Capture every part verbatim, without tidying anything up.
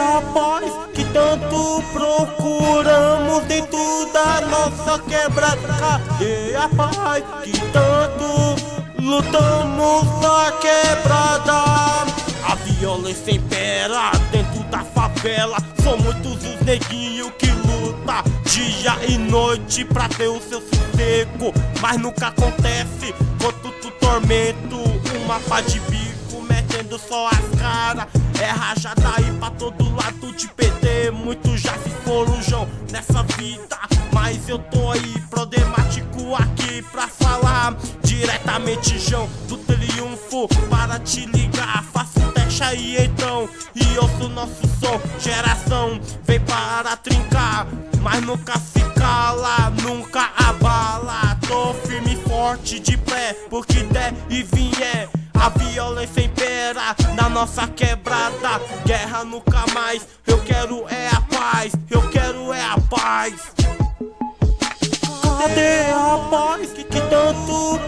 a paz que tanto procuramos dentro da nossa quebrada? Cadê a paz que tanto lutamos na quebrada? A violência impera dentro da favela. São muitos os neguinhos que lutam dia e noite pra ter o seu sossego, mas nunca acontece quanto tu tormento. Uma pá de bico metendo só as caras, é rajada aí pra todo lado de P D. Muitos já se foram, João, nessa vida, mas eu tô aí problemático aqui pra falar diretamente, João, do triunfo para te ligar. Faça um teste aí então e ouça o nosso som. Geração vem para trincar, mas nunca se cala, nunca abala. Tô firme e forte de pé, porque der e vier, a violência impera na nossa quebrada. Guerra nunca mais, eu quero é a paz, eu quero é a paz. Cadê a paz que tanto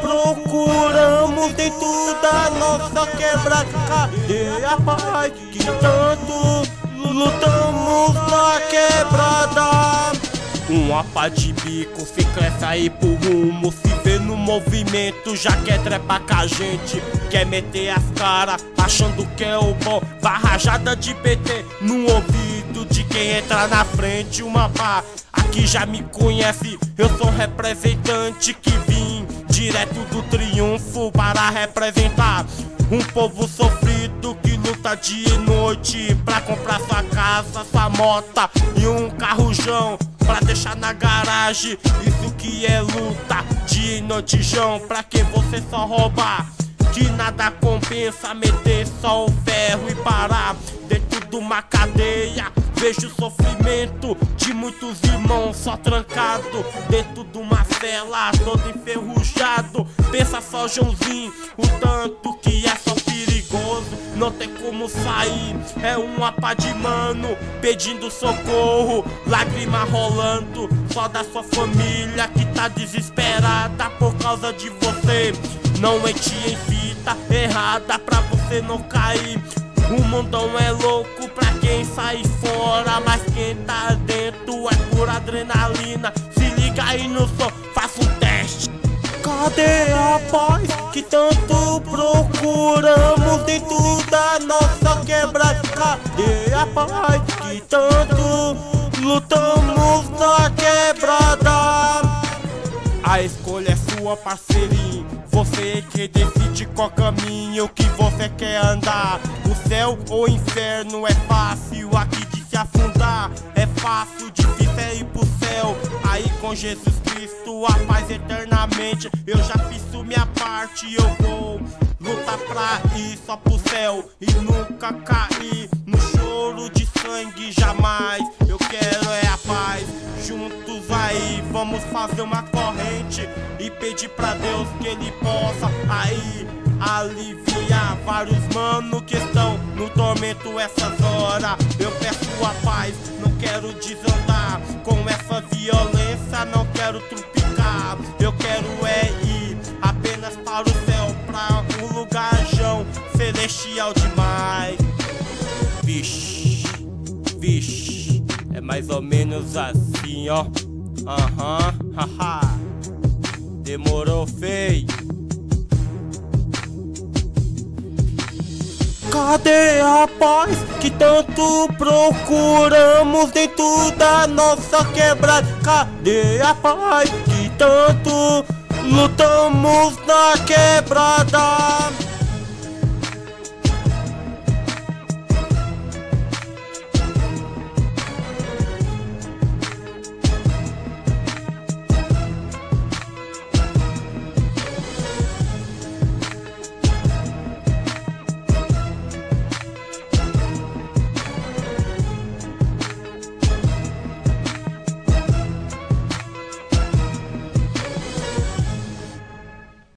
procuramos dentro da nossa quebrada? Cadê a paz que tanto lutamos na quebrada? Uma pá de bico se cresce aí pro rumo, se vê no movimento, já quer trepar com a gente, quer meter as caras, achando que é o bom. Vai rajada de P T no ouvido de quem entra na frente. Uma pá, aqui já me conhece, eu sou representante que vim direto do triunfo para representar um povo sofrido que luta dia e noite pra comprar sua casa, sua mota e um carrujão pra deixar na garagem. Isso que é luta dia e noite, João, pra que você só roubar? Que nada compensa meter só o ferro e parar dentro de uma cadeia. Vejo o sofrimento de muitos irmãos só trancado dentro de uma cela, todo enferrujado. Pensa só, Joãozinho, o tanto que é só perigoso, não tem como sair. É uma pá de mano pedindo socorro, lágrima rolando só da sua família que tá desesperada por causa de você. Não entre em fita errada pra você não cair. O mundão é louco pra quem sai fora, mas quem tá dentro é pura adrenalina. Se liga aí no som, faça um teste. Cadê a paz que tanto procuramos dentro da nossa quebrada? Cadê a paz que tanto lutamos na quebrada? A escolha é sua, parceirinho, você que decide qual caminho que você quer andar. O céu ou o inferno é fácil aqui de se afundar, é fácil, difícil é ir pro céu. Aí com Jesus Cristo a paz eternamente. Eu já fiz minha parte, eu vou lutar pra ir só pro céu e nunca cair no choro de sangue jamais. Eu quero é a paz, juntos aí vamos fazer uma corrente e pedir pra Deus que Ele possa aí aliviar vários mano que estão no tormento essas horas. Eu peço a paz, não quero desandar com essa violência, não quero trupicar. Eu quero é ir apenas para o céu, pra um lugarjão celestial demais. Vixe, vixe, é mais ou menos assim, ó. Aham, haha, demorou, feio. Cadê a paz que tanto procuramos dentro da nossa quebrada? Cadê a paz que tanto lutamos na quebrada?